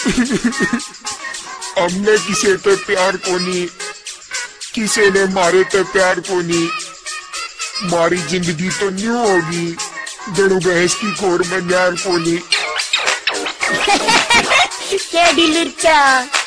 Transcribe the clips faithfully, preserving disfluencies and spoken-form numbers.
हमने किसे ते प्यार कोनी, किसे ने मारे ते प्यार कोनी। मारी जिंदगी तो न्यू होगी, जड़ू भैंस की खोर में न्यार कोनी। केडी लुच्चा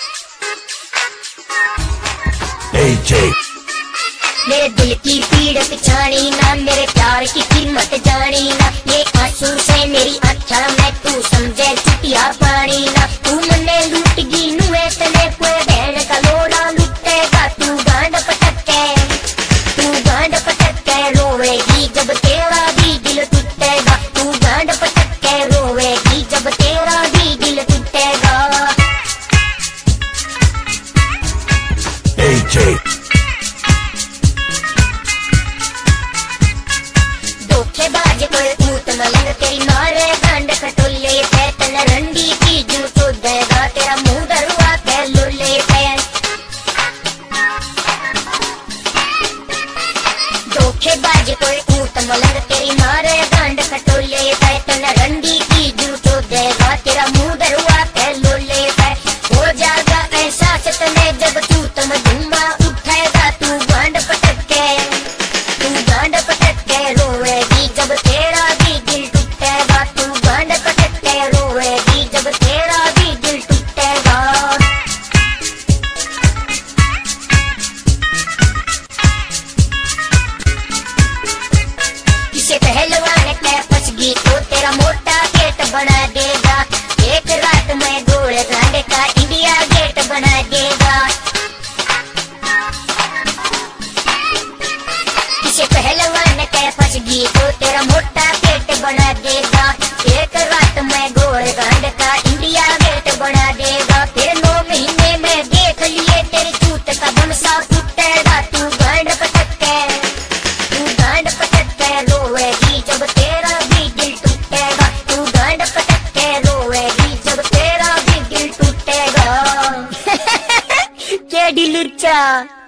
मेरे दिल की पीड़ पिछाड़ी ना, मेरे प्यार की कीमत जानी ना। ये आंसू से मेरी आँखा में तू समझे चुटिया पानी ना। तू मने लूट गी नुए तने कोई बहन का लोड़ा लुटेगा। तू गांड पटक के तू गांड पटक के रोवेगी जब तेरा भी दिल टूटेगा। तू गांड पटक के रोवेगी जब तेरा भी दिल टूटेगा। धोखेबाज कोई ऊत मलंग तेरी मारे गांड खटोले पे। तन रंडी की जू तो देगा तेरा मुंह डरवा के लुले पे। धोखेबाज कोई ऊत मलंग तेरी मारे गांड खटोले पे। तन रंडी की जू तो देगा तेरा मुंह डरवा के लुले पे। हो जाएगा एहसास तने जब तू तुम धुम्मा उठाएगा। तू गांड पटक के तू गांड पटक के रोएगी जब तेरा भी दिल टूटेगा। तू गांड पटक के रोएगी जब तेरा भी दिल टूटेगा। किसे पहलवान के फंसगी तो तेरा मोटा गेट बना देगा। एक रात में गोल गांड का इंडिया गेट बना देगा। किसे पहलवान के फंसगी तो तेरा मोटा गेट बना देगा। एक रात में गोल गांड का इंडिया गेट बना देगा। फिर नौ महीने में देख लिए तेरे चूत का बमसा फूटेगा। तू गांड पटक के तू गांड पटक के रोएगी जब तेरा भी दिल टूटेगा। तू गांड पटक के रोएगी जब तेरा भी दिल टूटेगा। केडी लुच्चा।